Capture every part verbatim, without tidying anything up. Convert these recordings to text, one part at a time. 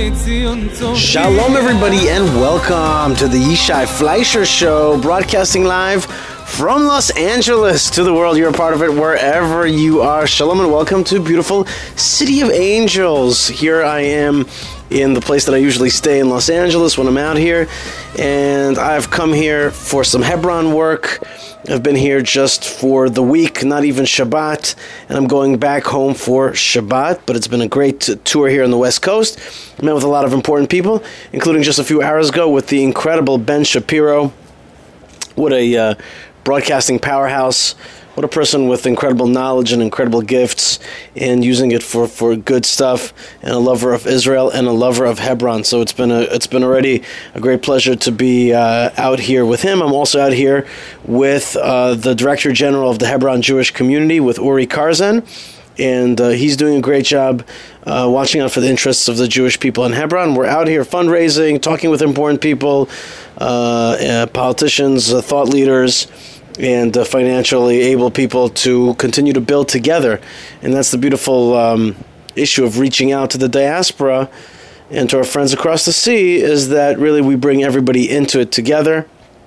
Shalom, everybody, and welcome to the Yishai Fleisher Show, broadcasting live from Los Angeles to the world. You're a part of it wherever you are. Shalom and welcome to beautiful City of Angels. Here I am in the place that I usually stay in Los Angeles when I'm out here, and I've come here for some Hebron work. I've been here just for the week, not even Shabbat, and I'm going back home for Shabbat, but it's been a great tour here on the West Coast. I met with a lot of important people, including just a few hours ago with the incredible Ben Shapiro. What a uh, broadcasting powerhouse. What a person with incredible knowledge and incredible gifts, and using it for, for good stuff, and a lover of Israel and a lover of Hebron. So it's been a it's been already a great pleasure to be uh, out here with him. I'm also out here with uh, the Director General of the Hebron Jewish Community, with Uri Karzan, and uh, he's doing a great job uh, watching out for the interests of the Jewish people in Hebron. We're out here fundraising, talking with important people, uh, uh, politicians, uh, thought leaders, and uh, financially able people to continue to build together. And that's the beautiful um, issue of reaching out to the diaspora and to our friends across the sea, is that really we bring everybody into it together.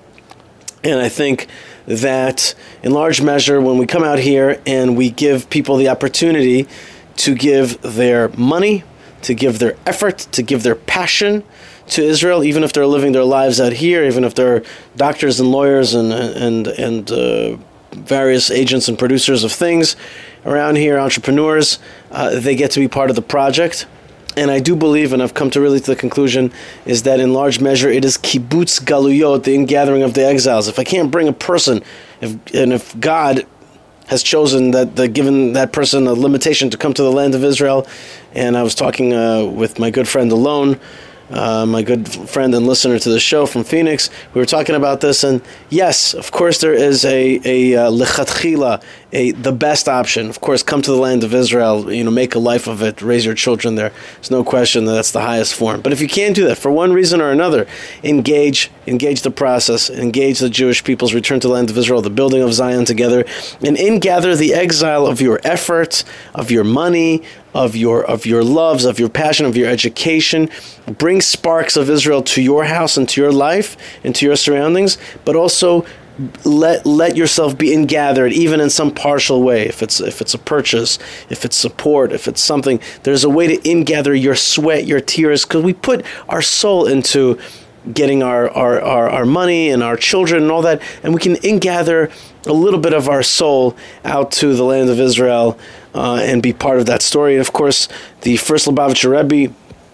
And I think that in large measure, when we come out here and we give people the opportunity to give their money, to give their effort, to give their passion to Israel, even if they're living their lives out here, even if they're doctors and lawyers and and and uh, various agents and producers of things around here, entrepreneurs, uh, they get to be part of the project. And I do believe, and I've come to really to the conclusion, is that in large measure it is kibbutz galuyot, the ingathering of the exiles. If I can't bring a person, if and if God has chosen that, the, given that person a limitation to come to the land of Israel, and I was talking uh, with my good friend Alon, Uh, my good friend and listener to the show from Phoenix, we were talking about this, and yes, of course there is a a uh, lechatchila, a the best option. Of course, come to the land of Israel, you know, make a life of it, raise your children there. There's no question that that's the highest form. But if you can't do that for one reason or another, engage, engage the process, engage the Jewish people's return to the land of Israel, the building of Zion together, and ingather the exile of your effort, of your money, of your of your loves, of your passion, of your education. Bring sparks of Israel to your house and to your life and to your surroundings, but also let let yourself be ingathered, even in some partial way. If it's if it's a purchase, if it's support, if it's something, there's a way to ingather your sweat, your tears, because we put our soul into getting our, our, our, our money and our children and all that, and we can ingather a little bit of our soul out to the land of Israel uh, and be part of that story. And of course, the first Lubavitcher Rebbe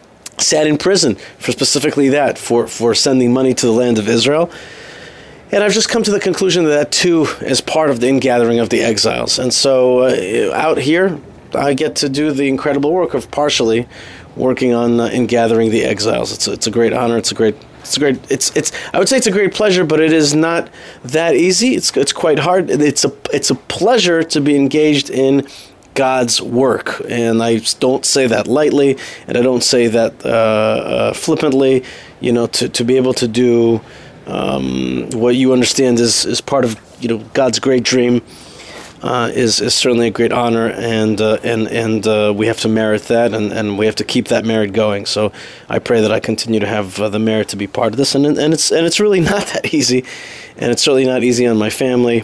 sat in prison for specifically that, for, for sending money to the land of Israel. And I've just come to the conclusion that that too is part of the ingathering of the exiles. And so uh, out here, I get to do the incredible work of partially working on uh, ingathering the exiles. It's a, it's a great honor. It's a great It's a great. It's it's. I would say it's a great pleasure, but it is not that easy. It's it's quite hard. It's a it's a pleasure to be engaged in God's work, and I don't say that lightly, and I don't say that uh, uh, flippantly. You know, to, to be able to do um, what you understand is is part of you know God's great dream. Uh, is is certainly a great honor, and uh, and and uh, we have to merit that, and, and we have to keep that merit going. So I pray that I continue to have uh, the merit to be part of this, and and it's and it's really not that easy, and it's certainly not easy on my family,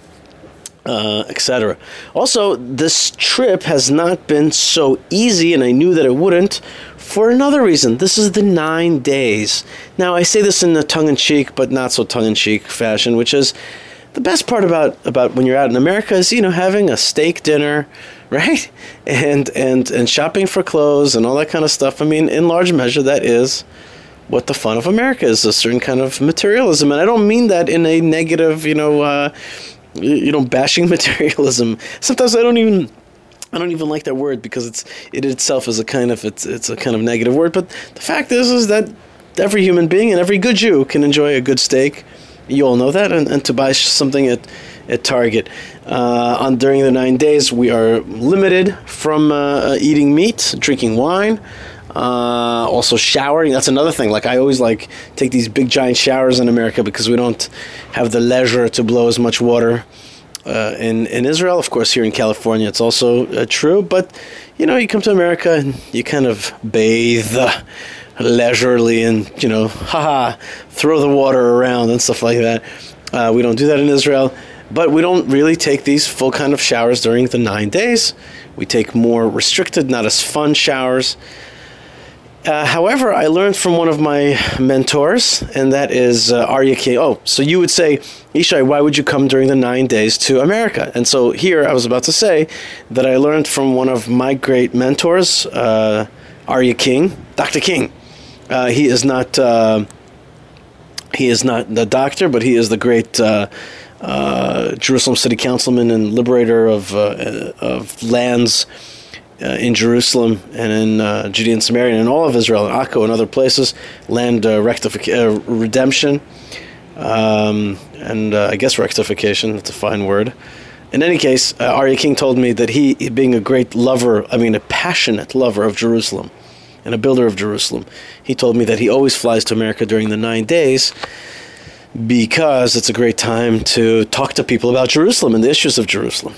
uh, et cetera. Also, this trip has not been so easy, and I knew that it wouldn't, for another reason. This is the nine days. Now, I say this in a tongue-in-cheek, but not so tongue-in-cheek fashion, which is, the best part about, about when you're out in America is, you know, having a steak dinner, right? And, and and shopping for clothes and all that kind of stuff. I mean, in large measure, that is what the fun of America is, a certain kind of materialism. And I don't mean that in a negative, you know, uh, you know, bashing materialism. Sometimes I don't even... I don't even like that word, because it's it itself is a kind of it's it's a kind of negative word. But the fact is is that every human being and every good Jew can enjoy a good steak. You all know that, and, and to buy something at at Target. Uh, on during the nine days, we are limited from uh, eating meat, drinking wine, uh, also showering. That's another thing. Like I always like take these big giant showers in America because we don't have the leisure to blow as much water uh, in, in Israel. Of course, here in California, it's also uh, true. But, you know, you come to America and you kind of bathe uh, leisurely and, you know, haha, throw the water around and stuff like that. Uh, we don't do that in Israel. But we don't really take these full kind of showers during the nine days. We take more restricted, not as fun showers. Uh, however, I learned from one of my mentors, and that is uh, Aryeh King. Oh, so you would say, Yishai, why would you come during the nine days to America? And so here I was about to say that I learned from one of my great mentors, uh, Aryeh King, Doctor King. Uh, he is not uh, he is not the doctor, but he is the great uh, uh, Jerusalem City Councilman and liberator of uh, of lands Uh, in Jerusalem and in uh, Judea and Samaria and in all of Israel, in Akko and other places, land uh, rectific- uh, redemption, um, and uh, I guess rectification, that's a fine word. In any case, uh, Aryeh King told me that he, being a great lover, I mean a passionate lover of Jerusalem and a builder of Jerusalem, he told me that he always flies to America during the nine days because it's a great time to talk to people about Jerusalem and the issues of Jerusalem.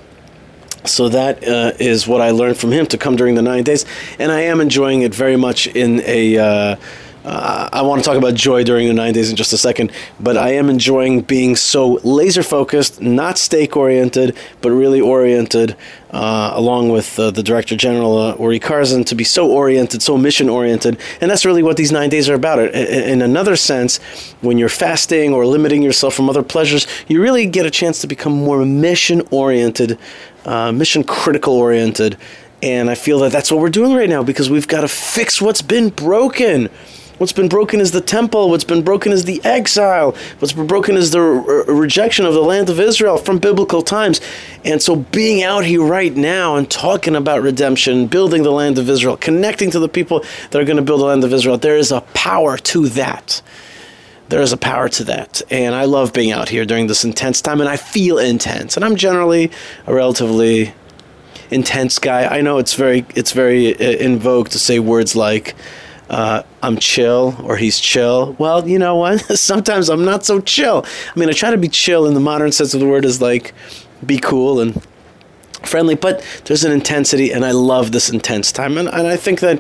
So that uh, is what I learned from him, to come during the nine days. And I am enjoying it very much in a... Uh, uh, I want to talk about joy during the nine days in just a second, but I am enjoying being so laser-focused, not steak-oriented, but really oriented, uh, along with uh, the Director General, uh, Uri Karzan, to be so oriented, so mission-oriented. And that's really what these nine days are about. In, in another sense, when you're fasting or limiting yourself from other pleasures, you really get a chance to become more mission-oriented, uh, mission-critical oriented. And I feel that that's what we're doing right now, because we've got to fix what's been broken. What's been broken is the temple. What's been broken is the exile. What's been broken is the re- rejection of the land of Israel from biblical times. And so being out here right now and talking about redemption, building the land of Israel, connecting to the people that are going to build the land of Israel, there is a power to that. There is a power to that. And I love being out here during this intense time, and I feel intense. And I'm generally a relatively intense guy. I know it's very, it's very in vogue to say words like, Uh, I'm chill, or he's chill. Well, you know what? Sometimes I'm not so chill. I mean, I try to be chill in the modern sense of the word, is like be cool and friendly, but there's an intensity, and I love this intense time. And, and I think that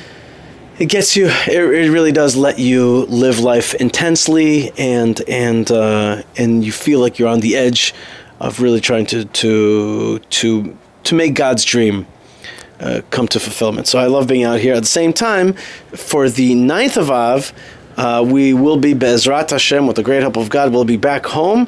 it gets you, it, it really does let you live life intensely, and and uh, and you feel like you're on the edge of really trying to to to to make God's dream Uh, come to fulfillment. So I love being out here. At the same time, for the ninth of Av, uh, we will be, Be'ezrat Hashem, with the great help of God, we'll be back home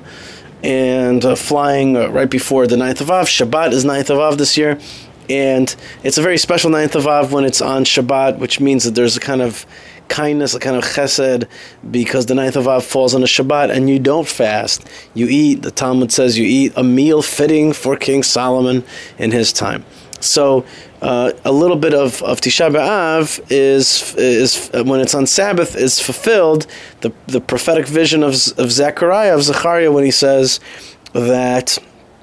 and uh, flying uh, right before the ninth of Av. Shabbat is ninth of Av this year, and it's a very special ninth of Av when it's on Shabbat, which means that there's a kind of kindness, a kind of chesed, because the ninth of Av falls on a Shabbat, and you don't fast. You eat, the Talmud says you eat a meal fitting for King Solomon in his time. So uh, a little bit of, of Tisha B'Av is is when it's on Sabbath is fulfilled, the the prophetic vision of of Zechariah, of Zechariah, when he says that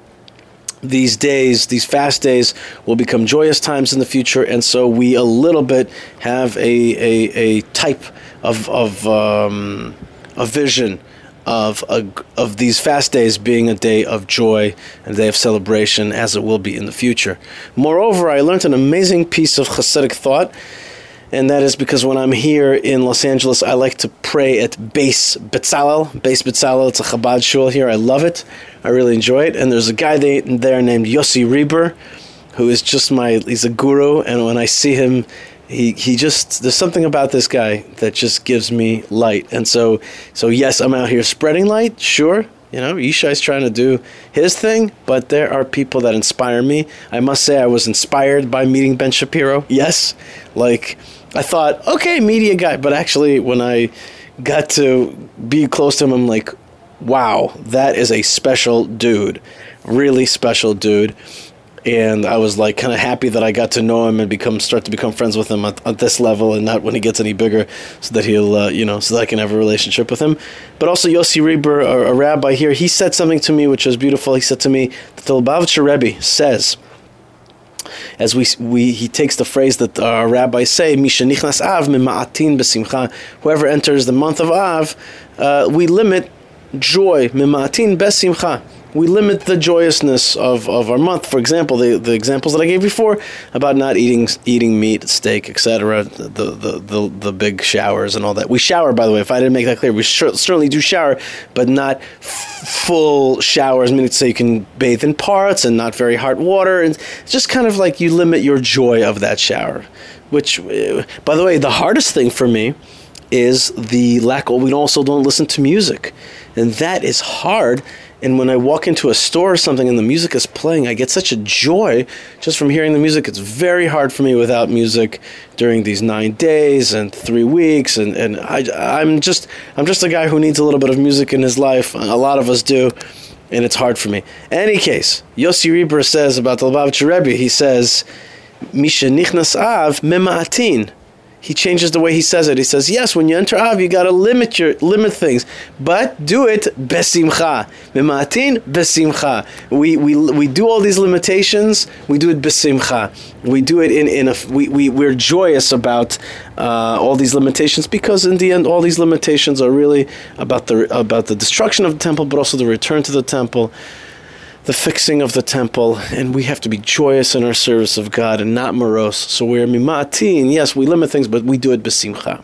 these days, these fast days, will become joyous times in the future, and so we a little bit have a a, a type of of um, a vision of a, of these fast days being a day of joy and a day of celebration, as it will be in the future. Moreover, I learned an amazing piece of Hasidic thought, and that is because when I'm here in Los Angeles, I like to pray at Beis Betzalel. Beis Betzalel, it's a Chabad shul here. I love it. I really enjoy it. And there's a guy there named Yossi Reber, who is just my, he's a guru, and when I see him, He he just, there's something about this guy that just gives me light. And so, so yes, I'm out here spreading light, sure. You know, Yishai's trying to do his thing, but there are people that inspire me. I must say I was inspired by meeting Ben Shapiro. Yes, like, I thought, okay, media guy. But actually, when I got to be close to him, I'm like, wow, that is a special dude. Really special dude. And I was like kind of happy that I got to know him and become start to become friends with him at, at this level, and not when he gets any bigger, so that he'll uh, you know so that I can have a relationship with him. But also Yossi Reber, a, a rabbi here, he said something to me which was beautiful. He said to me that the Lubavitcher Rebbe says, as we we he takes the phrase that our rabbis say, Mishenichnas Av mima'atin besimcha. Whoever enters the month of Av, uh, we limit joy, mima'atin besimcha. we limit the joyousness of, of our month. For example, the, the examples that I gave before about not eating eating meat, steak, et cetera, the, the, the, the big showers and all that. We shower, by the way, if I didn't make that clear. We sh- certainly do shower, but not f- full showers, meaning to say you can bathe in parts and not very hot water. And it's just kind of like you limit your joy of that shower. Which, uh, by the way, the hardest thing for me is the lack of, we also don't listen to music. And that is hard. And when I walk into a store or something and the music is playing, I get such a joy just from hearing the music. It's very hard for me without music during these nine days and three weeks. And, and I, I'm just I'm just a guy who needs a little bit of music in his life. A lot of us do. And it's hard for me. In any case, Yossi Reber says about the Lubavitcher Rebbe, he says, Misha nichnas av mema'atin. He changes the way he says it. He says, yes, when you enter Av, you got to limit your limit things, but do it besimcha. Mema'atin besimcha. We we we do all these limitations. We do it besimcha. We do it in in a we we we're joyous about uh, all these limitations because in the end, all these limitations are really about the about the destruction of the temple, but also the return to the temple, the fixing of the temple, and we have to be joyous in our service of God and not morose. So we're mima'atin. Yes, we limit things, but we do it besimcha.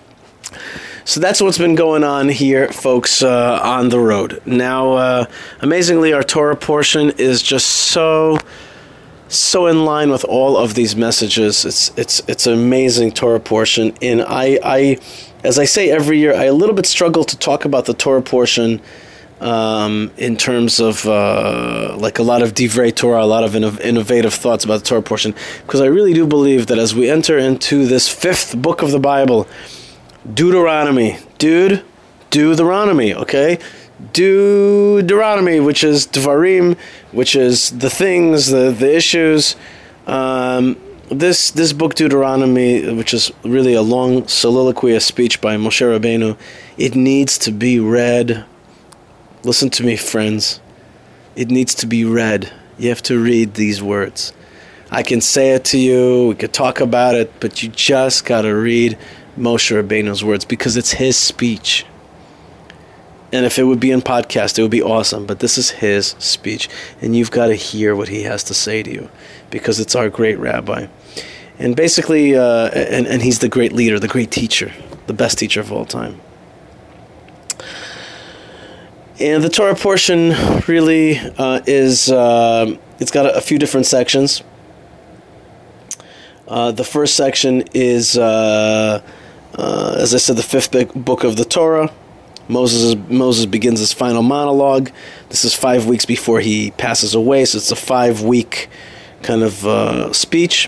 So that's what's been going on here, folks, uh, on the road. Now, uh, amazingly, our Torah portion is just so, so in line with all of these messages. It's it's it's an amazing Torah portion, and I, I, as I say every year, I a little bit struggle to talk about the Torah portion Um, in terms of uh, like a lot of divrei Torah, a lot of inno- innovative thoughts about the Torah portion, because I really do believe that as we enter into this fifth book of the Bible, Deuteronomy, dude, Deuteronomy, okay? Deuteronomy, which is Dvarim, which is the things, the, the issues. Um, this this book, Deuteronomy, which is really a long soliloquy, a speech by Moshe Rabbeinu, it needs to be read. Listen to me, friends. It needs to be read. You have to read these words. I can say it to you, we could talk about it, but you just got to read Moshe Rabbeinu's words because it's his speech. And if it would be in podcast, it would be awesome, but this is his speech. And you've got to hear what he has to say to you because it's our great rabbi. And basically, uh, and, and he's the great leader, the great teacher, the best teacher of all time. And the Torah portion really uh, is, uh, it's got a, a few different sections. Uh, the first section is, uh, uh, as I said, the fifth book of the Torah. Moses Moses begins his final monologue. This is five weeks before he passes away, so it's a five-week kind of uh, speech.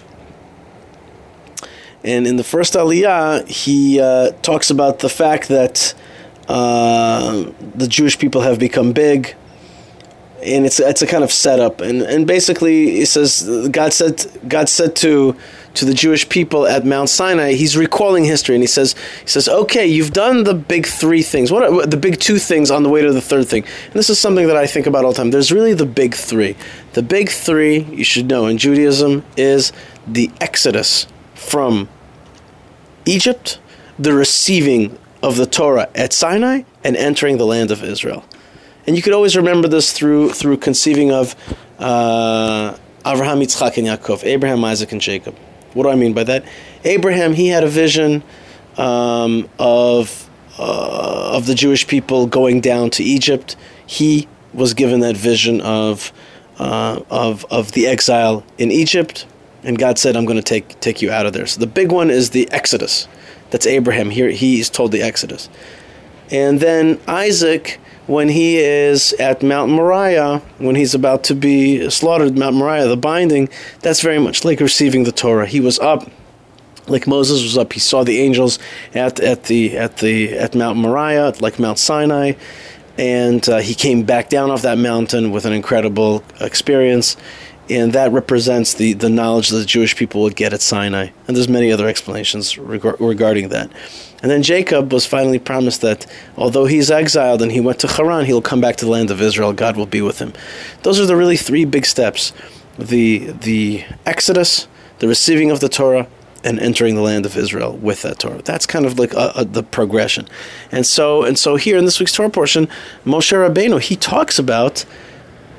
And in the first Aliyah, he uh, talks about the fact that Uh, the Jewish people have become big, and it's it's a kind of setup, and and basically he says God said God said to to the Jewish people at Mount Sinai, he's recalling history, and he says he says okay, you've done the big three things. What are the big two things on the way to the third thing? And this is something that I think about all the time. There's really the big three. The big three you should know in Judaism is the Exodus from Egypt, the receiving of the Torah at Sinai, and entering the land of Israel. And you could always remember this through through conceiving of uh, Avraham, Yitzchak, and Yaakov, Abraham, Isaac, and Jacob. What do I mean by that? Abraham, he had a vision um, of uh, of the Jewish people going down to Egypt. He was given that vision of uh, of of the exile in Egypt, and God said, "I'm going to take take you out of there." So the big one is the Exodus. That's Abraham. Here he is told the Exodus. And then Isaac, when he is at Mount Moriah, when he's about to be slaughtered at Mount Moriah, the binding, that's very much like receiving the Torah. He was up, like Moses was up. He saw the angels at at the at the at Mount Moriah, like Mount Sinai, and uh, he came back down off that mountain with an incredible experience. And that represents the, the knowledge that the Jewish people would get at Sinai. And there's many other explanations reg- regarding that. And then Jacob was finally promised that although he's exiled and he went to Haran, he'll come back to the land of Israel. God will be with him. Those are the really three big steps. The the Exodus, the receiving of the Torah, and entering the land of Israel with that Torah. That's kind of like a, a, the progression. And so and so here in this week's Torah portion, Moshe Rabbeinu, he talks about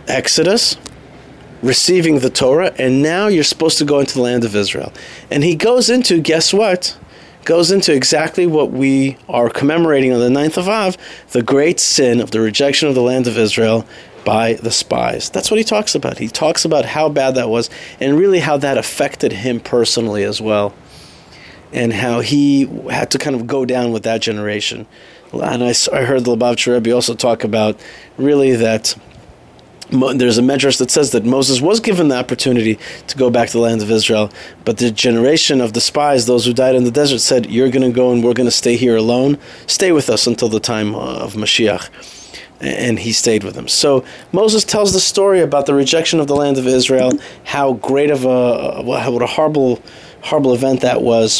Exodus, receiving the Torah, and now you're supposed to go into the land of Israel. And he goes into, guess what? Goes into exactly what we are commemorating on the ninth of Av, the great sin of the rejection of the land of Israel by the spies. That's what he talks about. He talks about how bad that was and really how that affected him personally as well, and how he had to kind of go down with that generation. And I, I heard the Lubavitcher Rebbe also talk about really that there's a medrash that says that Moses was given the opportunity to go back to the land of Israel, but the generation of the spies, those who died in the desert, said, you're going to go and we're going to stay here alone. Stay with us until the time of Mashiach. And he stayed with them. So Moses tells the story about the rejection of the land of Israel, how great of a, what a horrible, horrible event that was.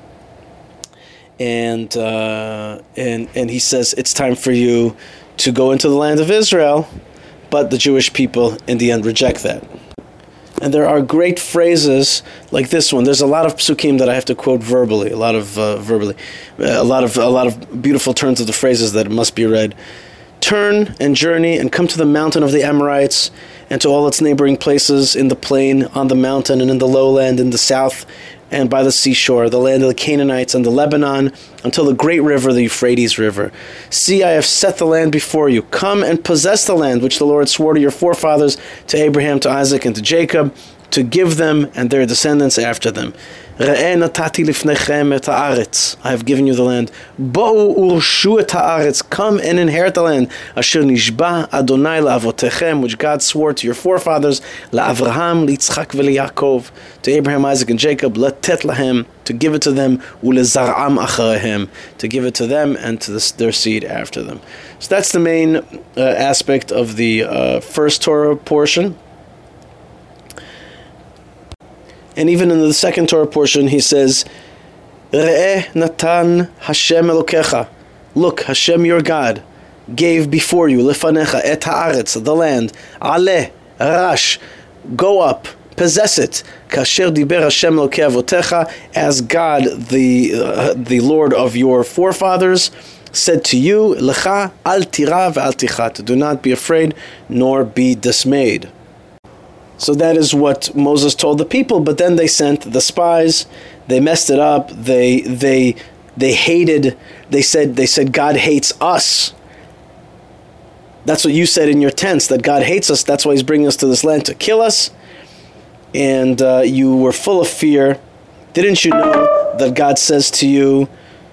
And, uh, and, and he says, it's time for you to go into the land of Israel. But the Jewish people, in the end, reject that. And there are great phrases like this one. There's a lot of psukim that I have to quote verbally, a lot of uh, verbally, a lot of a lot of beautiful turns of the phrases that must be read. Turn and journey and come to the mountain of the Amorites and to all its neighboring places in the plain, on the mountain, and in the lowland, in the south, and by the seashore, the land of the Canaanites and the Lebanon, until the great river, the Euphrates River. See, I have set the land before you. Come and possess the land which the Lord swore to your forefathers, to Abraham, to Isaac, and to Jacob, to give them and their descendants after them. Re'eh natati lifnechem et haaretz. I have given you the land. Bo'u urshu et haaretz. Come and inherit the land. Asher nishba Adonai la'avotechem, which God swore to your forefathers, la'Avraham, li'Yitzchak ve'li'Yakov, to Abraham, Isaac, and Jacob, letet lahem, to give it to them, u'lezar'am acharehem, to give it to them and to the, their seed after them. So that's the main uh, aspect of the uh, first Torah portion. And even in the second Torah portion, he says, Re'eh natan Hashem Elokecha. Look, Hashem your God gave before you, lefanecha, et haaretz, the land, aleh, rash, go up, possess it, kasher diber Hashem Elokei avotecha, as God, the uh, the Lord of your forefathers, said to you, lecha al tira ve'al tichat, do not be afraid, nor be dismayed. So that is what Moses told the people, but then they sent the spies, they messed it up, they they they hated, they said they said God hates us. That's what you said in your tents, that God hates us, that's why he's bringing us to this land to kill us. And uh, you were full of fear. Didn't you know that God says to you,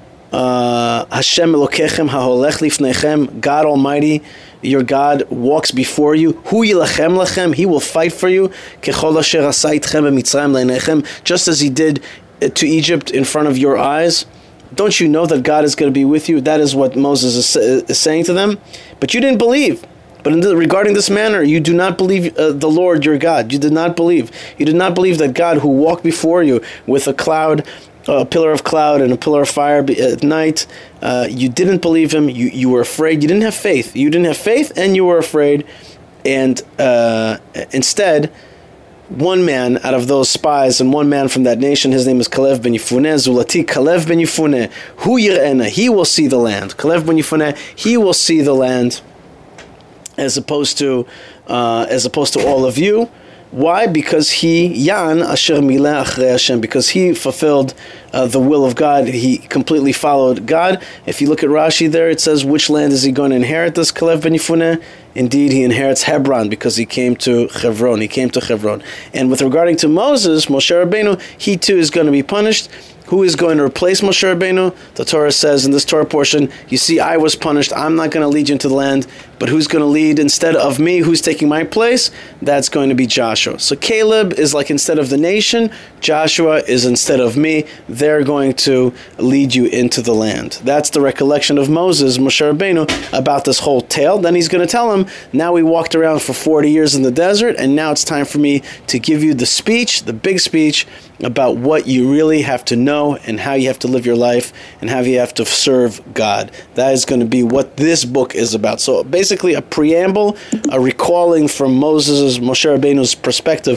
uh, Hashem Elokechem haholech lifnechem, God Almighty, your God walks before you. Hu yilachem lachem, he will fight for you. Kechol asher asa itchem b'mitzrayim leinechem, just as he did to Egypt in front of your eyes. Don't you know that God is going to be with you? That is what Moses is, is saying to them. But you didn't believe. But in the, regarding this manner, you do not believe uh, the Lord your God. You did not believe. You did not believe that God, who walked before you with a cloud, a pillar of cloud and a pillar of fire at night, uh, you didn't believe him. You you were afraid. You didn't have faith. You didn't have faith, and you were afraid. And uh, instead, one man out of those spies and one man from that nation, his name is Kalev ben Yefuneh, Zulati Kalev ben Yefuneh, Hu yir'ena, he will see the land. Kalev ben Yefuneh, he will see the land, as opposed to uh, as opposed to all of you. Why? Because he, Yan, Asher Mileh Achrei Hashem, because he fulfilled uh, the will of God. He completely followed God. If you look at Rashi there, it says, which land is he going to inherit, this Kalev ben Yefuneh? Indeed, he inherits Hebron, because he came to Hebron. He came to Hebron. And with regarding to Moses, Moshe Rabbeinu, he too is going to be punished. Who is going to replace Moshe Rabbeinu? The Torah says in this Torah portion, you see, I was punished. I'm not going to lead you into the land. But who's going to lead instead of me? Who's taking my place? That's going to be Joshua. So Caleb is like instead of the nation. Joshua is instead of me. They're going to lead you into the land. That's the recollection of Moses, Moshe Rabbeinu, about this whole tale. Then he's going to tell him, now we walked around for forty years in the desert, and now it's time for me to give you the speech, the big speech, about what you really have to know and how you have to live your life and how you have to serve God. That is going to be what this book is about. So basically a preamble, a recalling from Moses' Moshe Rabbeinu's perspective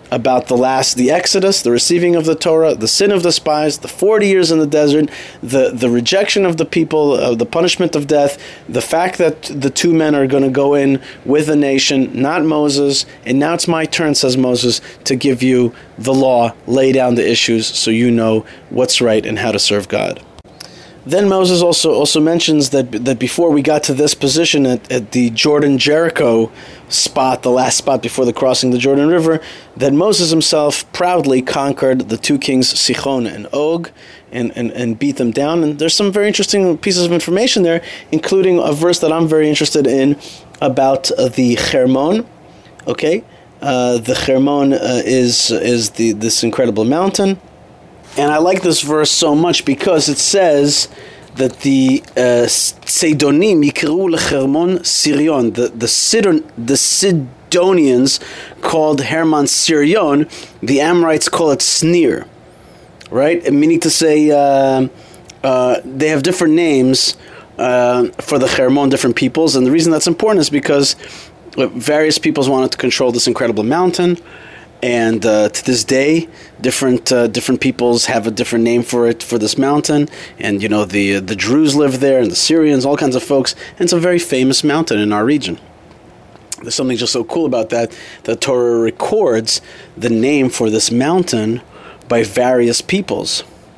about the last, the Exodus, the receiving of the Torah, the sin of the spies, the forty years in the desert, the, the rejection of the people, uh, the punishment of death, the fact that the two men are going to go in with the nation, not Moses, and now it's my turn, says Moses, to give you the law, lay down the issues so you know what's right and how to serve God. Then Moses also also mentions that that before we got to this position at, at the Jordan-Jericho spot, the last spot before the crossing the Jordan River, that Moses himself proudly conquered the two kings Sichon and Og and, and, and beat them down. And there's some very interesting pieces of information there, including a verse that I'm very interested in about uh, the Hermon. Okay, uh, the Hermon uh, is is the this incredible mountain. And I like this verse so much because it says that the uh, Sidonim yikru leChermon Sirion, the the Sidon, the Sidonians called Hermon Sirion, the Amorites call it Snir, right? Meaning to say uh, uh, they have different names uh, for the Hermon, different peoples, and the reason that's important is because various peoples wanted to control this incredible mountain. And uh, to this day, different uh, different peoples have a different name for it, for this mountain. And, you know, the the Druze live there, and the Syrians, all kinds of folks. And it's a very famous mountain in our region. There's something just so cool about that. The Torah records the name for this mountain by various peoples,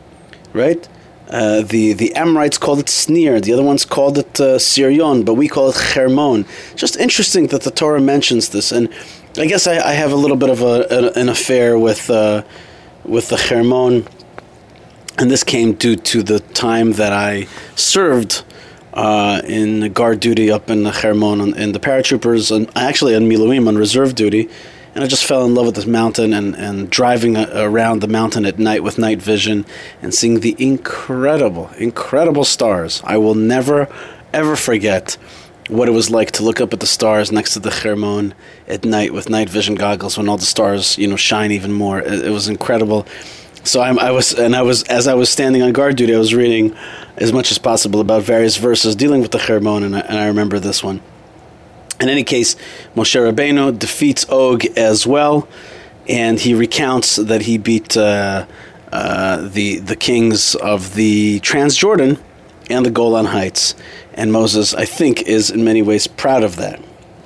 right? Uh, the, the Amorites called it Snir. The other ones called it uh, Sirion, but we call it Hermon. Just interesting that the Torah mentions this. And I guess I, I have a little bit of a, a, an affair with uh, with the Hermon, and this came due to the time that I served uh, in guard duty up in the Hermon in the paratroopers, and actually on Miluim on reserve duty, and I just fell in love with this mountain and, and driving a, around the mountain at night with night vision and seeing the incredible, incredible stars. I will never, ever forget what it was like to look up at the stars next to the Hermon at night with night vision goggles when all the stars, you know, shine even more. It, it was incredible. So I'm, I was, and I was, as I was standing on guard duty, I was reading as much as possible about various verses dealing with the Hermon, and I, and I remember this one. In any case, Moshe Rabbeinu defeats Og as well, and he recounts that he beat uh, uh, the the kings of the Transjordan and the Golan Heights. And Moses, I think, is in many ways proud of that.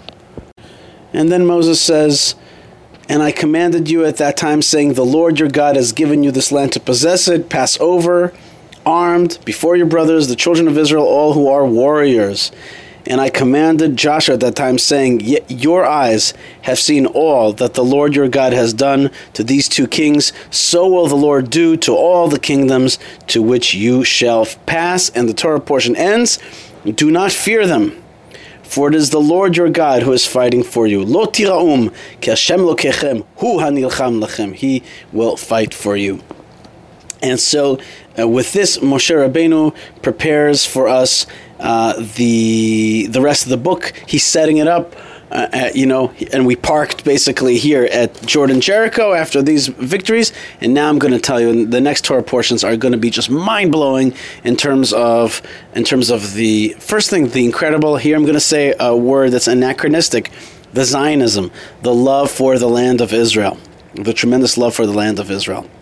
And then Moses says, and I commanded you at that time, saying, the Lord your God has given you this land to possess it. Pass over, armed, before your brothers, the children of Israel, all who are warriors. And I commanded Joshua at that time, saying, your eyes have seen all that the Lord your God has done to these two kings. So will the Lord do to all the kingdoms to which you shall pass. And the Torah portion ends, do not fear them, for it is the Lord your God who is fighting for you. Lo tiraum, ki Hashem lokechem, hu hanilcham lachem. He will fight for you. And so, uh, with this, Moshe Rabbeinu prepares for us uh, the the rest of the book. He's setting it up. Uh, at, you know, and we parked basically here at Jordan Jericho after these victories, and now I'm going to tell you the next Torah portions are going to be just mind blowing in terms of in terms of the first thing, the incredible. Here I'm going to say a word that's anachronistic: the Zionism, the love for the land of Israel, the tremendous love for the land of Israel.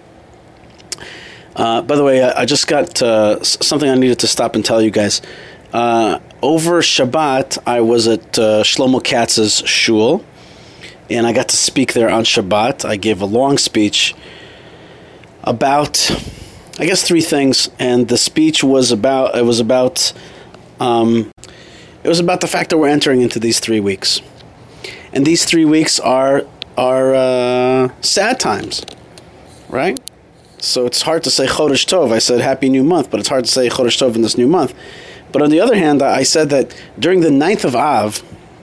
Uh, by the way, I, I just got uh, something I needed to stop and tell you guys. Uh, over Shabbat, I was at uh, Shlomo Katz's shul, and I got to speak there on Shabbat. I gave a long speech about, I guess, three things, and the speech was about, it was about, um, it was about the fact that we're entering into these three weeks, and these three weeks are are uh, sad times, right? So it's hard to say Chodesh Tov. I said Happy New Month, but it's hard to say Chodesh Tov in this new month. But on the other hand, I said that during the ninth of Av,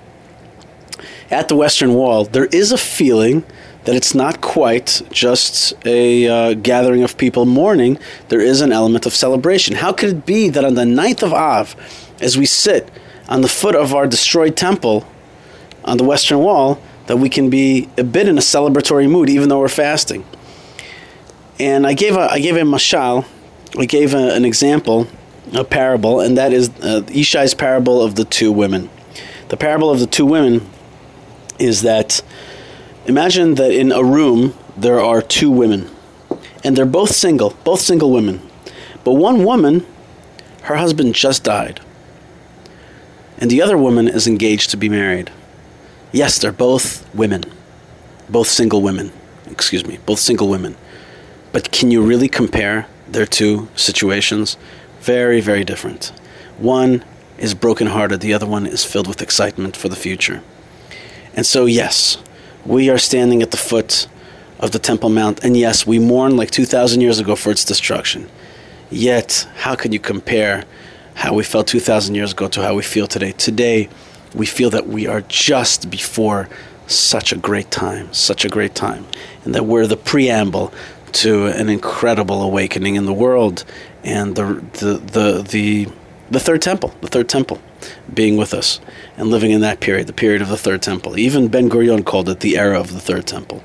at the Western Wall, there is a feeling that it's not quite just a uh, gathering of people mourning. There is an element of celebration. How could it be that on the ninth of Av, as we sit on the foot of our destroyed temple on the Western Wall, that we can be a bit in a celebratory mood, even though we're fasting? And I gave a, I gave a mashal, I gave a, an example, a parable, and that is uh, Ishai's parable of the two women. The parable of the two women is that Imagine that in a room there are two women, and they're both single, both single women. But one woman, her husband just died, and the other woman is engaged to be married. Yes, they're both women, both single women, excuse me, both single women. But can you really compare their two situations? Very, very different. One is brokenhearted, the other one is filled with excitement for the future. And so, yes, we are standing at the foot of the Temple Mount, and yes, we mourn like two thousand years ago for its destruction. Yet, how can you compare how we felt two thousand years ago to how we feel today? Today, we feel that we are just before such a great time, such a great time, and that we're the preamble to an incredible awakening in the world, and the the the the, the third temple, the third temple being with us and living in that period, the period of the third temple. Even Ben Gurion called it the era of the third temple.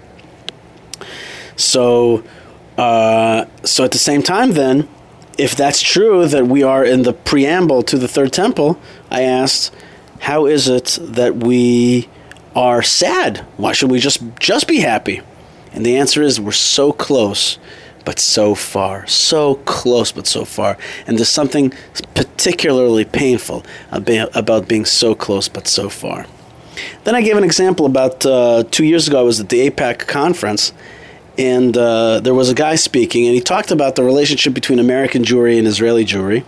So, uh, so at the same time then, if that's true that we are in the preamble to the third temple, I asked, how is it that we are sad? Why should we just just be happy? And the answer is we're so close, but so far. So close, but so far. And there's something particularly painful about being so close, but so far. Then I gave an example about uh, two years ago. I was at the AIPAC conference, and uh, there was a guy speaking, and he talked about the relationship between American Jewry and Israeli Jewry.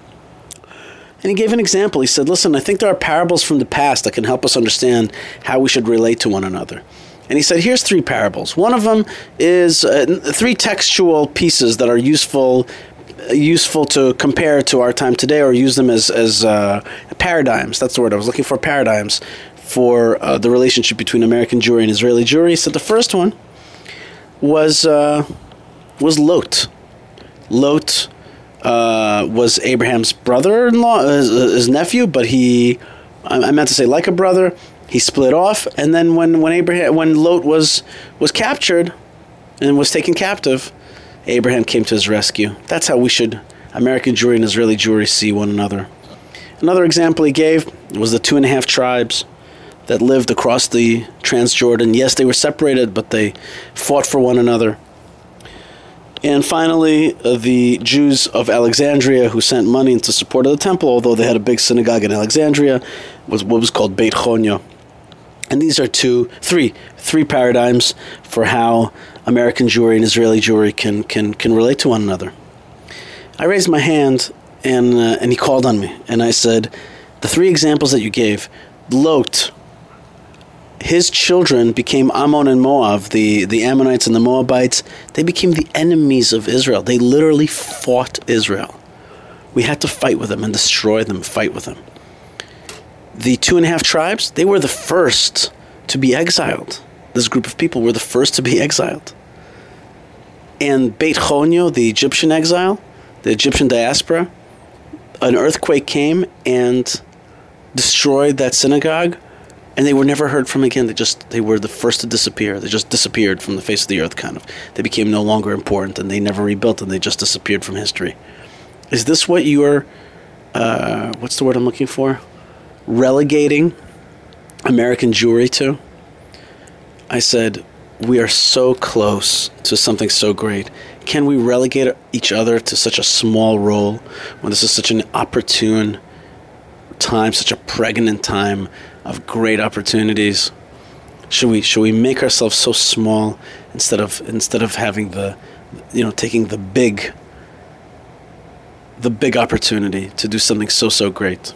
And he gave an example. He said, listen, I think there are parables from the past that can help us understand how we should relate to one another. And he said, here's three parables. One of them is uh, three textual pieces that are useful useful to compare to our time today, or use them as, as uh, paradigms. That's the word I was looking for, paradigms for uh, the relationship between American Jewry and Israeli Jewry. He said the first one was, uh, was Lot. Lot uh, was Abraham's brother-in-law, his, his nephew, but he, I meant to say like a brother. He split off, and then when, when Abraham, when Lot was was captured and was taken captive, Abraham came to his rescue. That's how we should, American Jewry and Israeli Jewry, see one another. Another example he gave was the two and a half tribes that lived across the Transjordan. Yes, they were separated, but they fought for one another. And finally, uh, the Jews of Alexandria who sent money into support of the temple, although they had a big synagogue in Alexandria, was what was called Beit Chonyo. And these are two, three, three paradigms for how American Jewry and Israeli Jewry can can can relate to one another. I raised my hand, and uh, and he called on me, and I said, the three examples that you gave, Lot, his children became Ammon and Moab, the, the Ammonites and the Moabites. They became the enemies of Israel. They literally fought Israel. We had to fight with them and destroy them, fight with them. The two and a half tribes, they were the first to be exiled. This group of people were the first to be exiled. And Beit Chonyo, the Egyptian exile, the Egyptian diaspora, an earthquake came and destroyed that synagogue, and they were never heard from again. They just they were the first to disappear. They just disappeared from the face of the earth, kind of. They became no longer important, and they never rebuilt, and they just disappeared from history. Is this what you're, uh, what's the word I'm looking for? Relegating American Jewry to? I said, we are so close to something so great. Can we relegate each other to such a small role when this is such an opportune time, such a pregnant time of great opportunities? Should we should we make ourselves so small instead of instead of having the, you know, taking the big the big opportunity to do something so so great?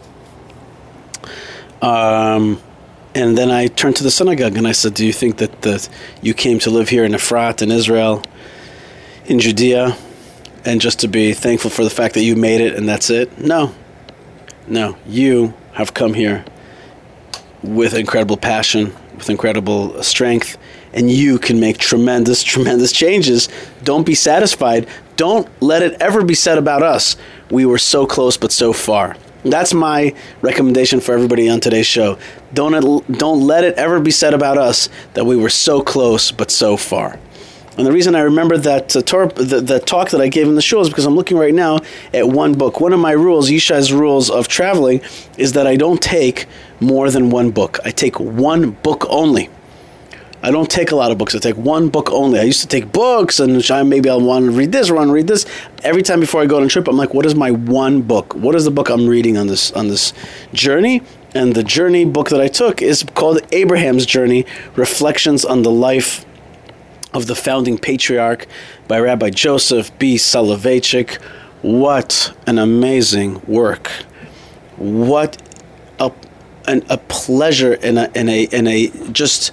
Um, and then I turned to the synagogue and I said, do you think that, that you came to live here in Efrat, in Israel, in Judea, and just to be thankful for the fact that you made it and that's it? No. No. You have come here with incredible passion, with incredible strength, and you can make tremendous, tremendous changes. Don't be satisfied. Don't let it ever be said about us, we were so close but so far. That's my recommendation for everybody on today's show. Don't don't let it ever be said about us that we were so close but so far. And the reason I remember that uh, Torah, the, the talk that I gave in the show is because I'm looking right now at one book. One of my rules, Yishai's rules of traveling, is that I don't take more than one book. I take one book only. I don't take a lot of books. I take one book only. I used to take books, and maybe I'll want to read this or want to read this. Every time before I go on a trip, I'm like, what is my one book? What is the book I'm reading on this on this journey? And the journey book that I took is called Abraham's Journey, Reflections on the Life of the Founding Patriarch by Rabbi Joseph B. Soloveitchik. What an amazing work. What a, an, a pleasure and a, and a, and a just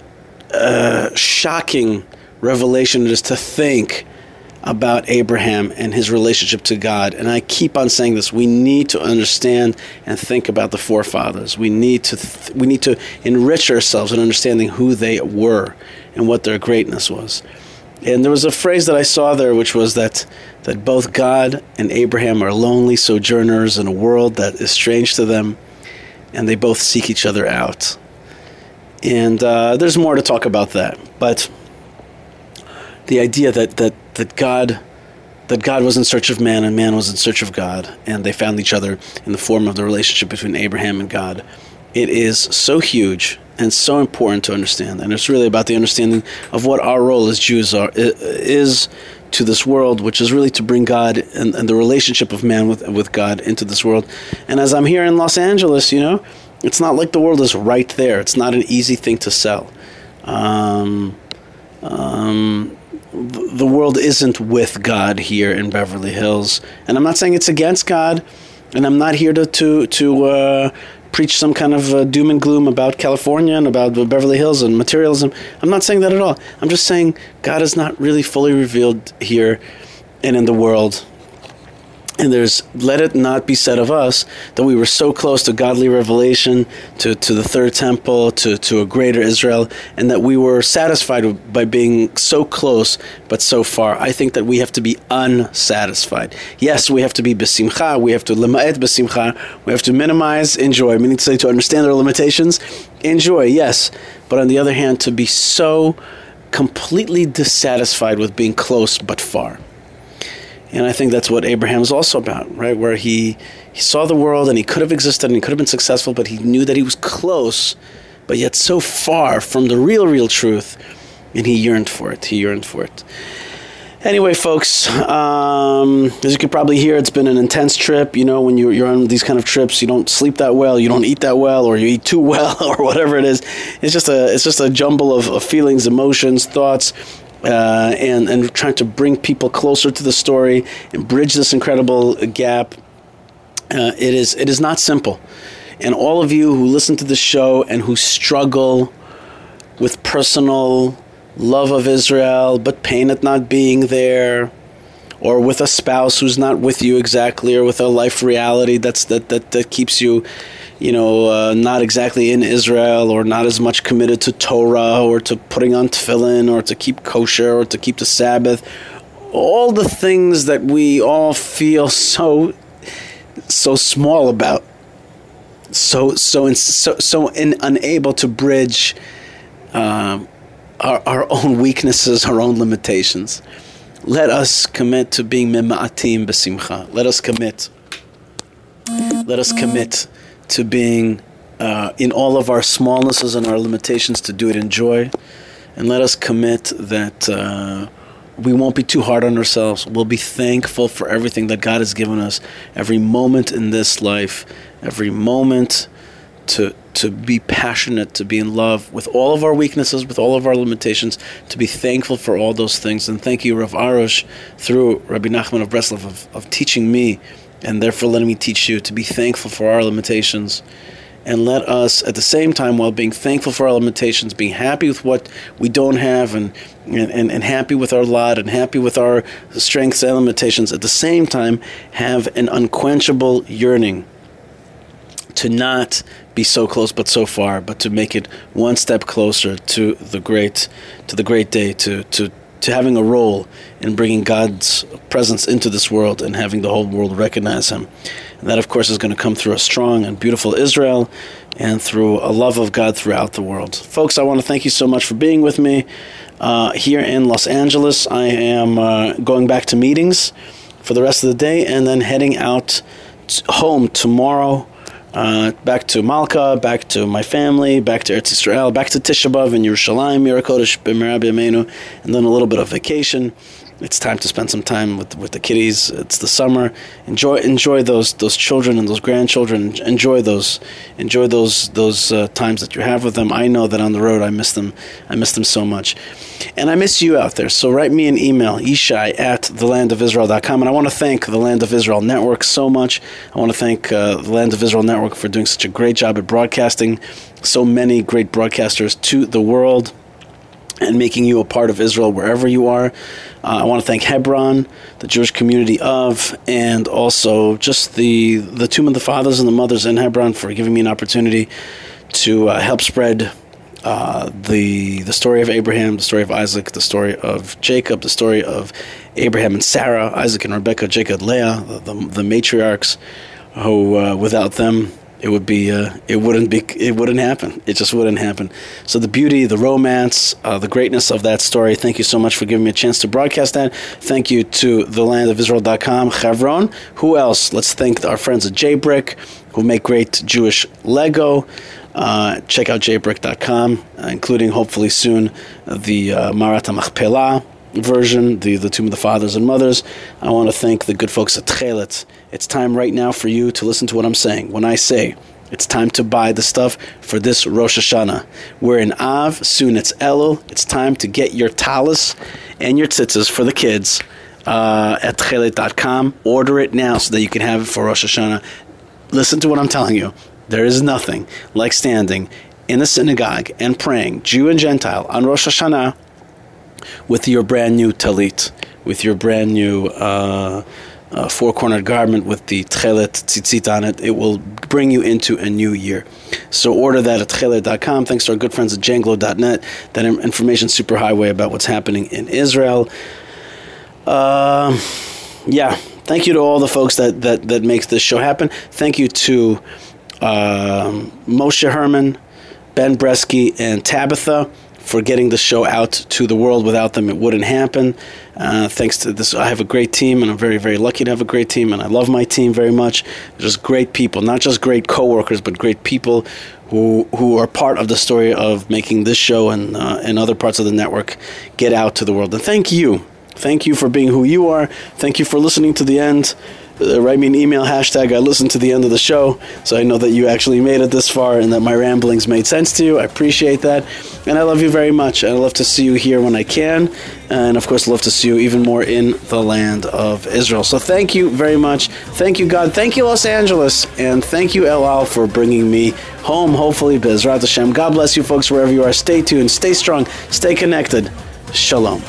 uh, shocking revelation it is to think about Abraham and his relationship to God. And I keep on saying this: we need to understand and think about the forefathers. We need to th- we need to enrich ourselves in understanding who they were and what their greatness was. And there was a phrase that I saw there, which was that that both God and Abraham are lonely sojourners in a world that is strange to them, and they both seek each other out. And uh, there's more to talk about that, but the idea that that that God that God was in search of man and man was in search of God, and they found each other in the form of the relationship between Abraham and God. It is so huge and so important to understand, and it's really about the understanding of what our role as Jews are is to this world, which is really to bring God and, and the relationship of man with with God into this world. And as I'm here in Los Angeles, you know, it's not like the world is right there. It's not an easy thing to sell. Um, um, the world isn't with God here in Beverly Hills, and I'm not saying it's against God, and I'm not here to to to uh, preach some kind of uh, doom and gloom about California and about Beverly Hills and materialism. I'm not saying that at all. I'm just saying God is not really fully revealed here and in the world. And there's, let it not be said of us that we were so close to godly revelation, to, to the third temple, to, to a greater Israel, and that we were satisfied by being so close, but so far. I think that we have to be unsatisfied. Yes, we have to be besimcha, we have to lema'et besimcha, we have to minimize, enjoy, meaning to say to understand our limitations, enjoy, yes. But on the other hand, to be so completely dissatisfied with being close but far. And I think that's what Abraham is also about, right? Where he, he saw the world and he could have existed and he could have been successful, but he knew that he was close, but yet so far from the real, real truth. And he yearned for it. He yearned for it. Anyway, folks, um, as you can probably hear, it's been an intense trip. You know, when you're, you're on these kind of trips, you don't sleep that well, you don't eat that well, or you eat too well, or whatever it is. It's just a, it's just a jumble of, of feelings, emotions, thoughts, Uh, and, and trying to bring people closer to the story and bridge this incredible gap. Uh, it is it is not simple. And all of you who listen to the show and who struggle with personal love of Israel, but pain at not being there, or with a spouse who's not with you exactly, or with a life reality that's that, that, that keeps you, you know, uh, not exactly in Israel, or not as much committed to Torah, or to putting on tefillin, or to keep kosher, or to keep the Sabbath. All the things that we all feel so, so small about, so so in, so so in, unable to bridge um, our our own weaknesses, our own limitations. Let us commit to being mema'atim b'simcha. Let us commit. Let us commit to being, uh, in all of our smallnesses and our limitations, to do it in joy. And let us commit that uh, we won't be too hard on ourselves. We'll be thankful for everything that God has given us, every moment in this life, every moment to to be passionate, to be in love with all of our weaknesses, with all of our limitations, to be thankful for all those things. And thank you, Rav Arush, through Rabbi Nachman of Breslov, of, of teaching me, and therefore letting me teach you, to be thankful for our limitations. And let us, at the same time, while being thankful for our limitations, being happy with what we don't have, and, and, and happy with our lot, and happy with our strengths and limitations, at the same time, have an unquenchable yearning to not be so close but so far, but to make it one step closer to the great, to the great day, to to to having a role in bringing God's presence into this world and having the whole world recognize Him. And that, of course, is going to come through a strong and beautiful Israel and through a love of God throughout the world. Folks, I want to thank you so much for being with me uh, here in Los Angeles. I am uh, going back to meetings for the rest of the day and then heading out t- home tomorrow Uh, back to Malka, back to my family, back to Eretz Yisrael, back to Tisha B'Av in Yerushalayim, Yer HaKodesh, B'Mehera B'Yameinu, and then a little bit of vacation. It's time to spend some time with with the kiddies. It's the summer. Enjoy enjoy those those children and those grandchildren. Enjoy those enjoy those those uh, times that you have with them. I know that on the road I miss them. I miss them so much, and I miss you out there. So write me an email, Yishai at the land of israel dot com, and I want to thank the Land of Israel Network so much. I want to thank uh, the Land of Israel Network for doing such a great job at broadcasting so many great broadcasters to the world, and making you a part of Israel wherever you are. Uh, I want to thank Hebron, the Jewish community of, and also just the the Tomb of the Fathers and the Mothers in Hebron for giving me an opportunity to uh, help spread uh, the the story of Abraham, the story of Isaac, the story of Jacob, the story of Abraham and Sarah, Isaac and Rebekah, Jacob, Leah, the, the, the matriarchs, who uh, without them, it would be, uh, it wouldn't be, it wouldn't happen. It just wouldn't happen. So the beauty, the romance, uh, the greatness of that story. Thank you so much for giving me a chance to broadcast that. Thank you to the land of israel dot com, Chevron. Who else? Let's thank our friends at J-Brick, who make great Jewish Lego. Uh, check out j brick dot com, uh, including hopefully soon uh, the uh, Marat HaMachpelah version, the, the Tomb of the Fathers and Mothers. I want to thank the good folks at Tchelet. It's time right now for you to listen to what I'm saying. When I say it's time to buy the stuff for this Rosh Hashanah. We're in Av, soon it's Elul. It's time to get your talis and your tzitzis for the kids uh, at tchelet dot com. Order it now so that you can have it for Rosh Hashanah. Listen to what I'm telling you. There is nothing like standing in a synagogue and praying, Jew and Gentile, on Rosh Hashanah, with your brand new talit, with your brand new uh, uh, four-cornered garment with the tchelet tzitzit on it. It will bring you into a new year. So order that at tchelet dot com. Thanks to our good friends at janglo dot net. That information superhighway about what's happening in Israel. Uh, yeah, thank you to all the folks that, that, that makes this show happen. Thank you to uh, Moshe Herman, Ben Bresky, and Tabitha for getting the show out to the world. Without them, it wouldn't happen. Uh, thanks to this, I have a great team, and I'm very, very lucky to have a great team, and I love my team very much. They're just great people, not just great coworkers, but great people who who are part of the story of making this show and uh, and other parts of the network get out to the world. And thank you. Thank you for being who you are. Thank you for listening to the end. Uh, write me an email, hashtag I listened to the end of the show, so I know that you actually made it this far and that my ramblings made sense to you. I appreciate that. And I love you very much. I love to see you here when I can. And of course, love to see you even more in the land of Israel. So thank you very much. Thank you, God. Thank you, Los Angeles. And thank you, El Al, for bringing me home, hopefully, Bezrat Hashem. God bless you folks wherever you are. Stay tuned, stay strong, stay connected. Shalom.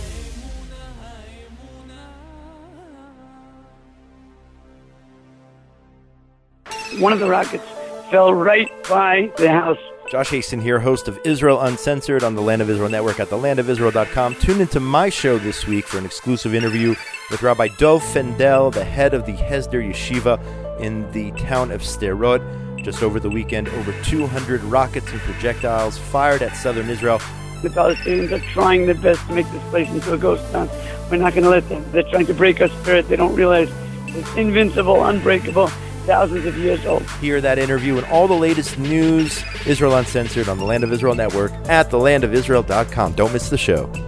One of the rockets fell right by the house. Josh Hasten here, host of Israel Uncensored on the Land of Israel Network at the land of israel dot com. Tune into my show this week for an exclusive interview with Rabbi Dov Fendel, the head of the Hesder Yeshiva in the town of Sderot. Just over the weekend, over two hundred rockets and projectiles fired at southern Israel. The Palestinians are trying their best to make this place into a ghost town. We're not going to let them. They're trying to break our spirit. They don't realize it's invincible, unbreakable, thousands of years old. Hear that interview and all the latest news, Israel Uncensored on the Land of Israel Network at the land of israel dot com. Don't miss the show.